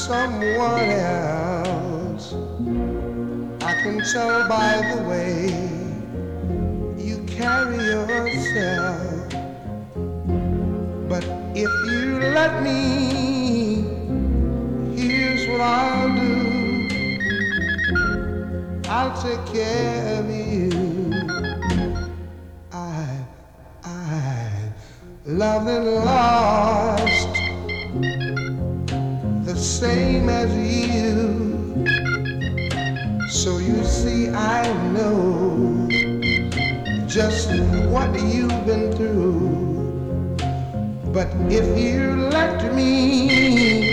someone else. I can tell by the way you carry yourself. But if you let me, here's what I'll do. I'll take care of you. I've loved and lost the same as you. So you see, I know just what you've been through. But if you let me,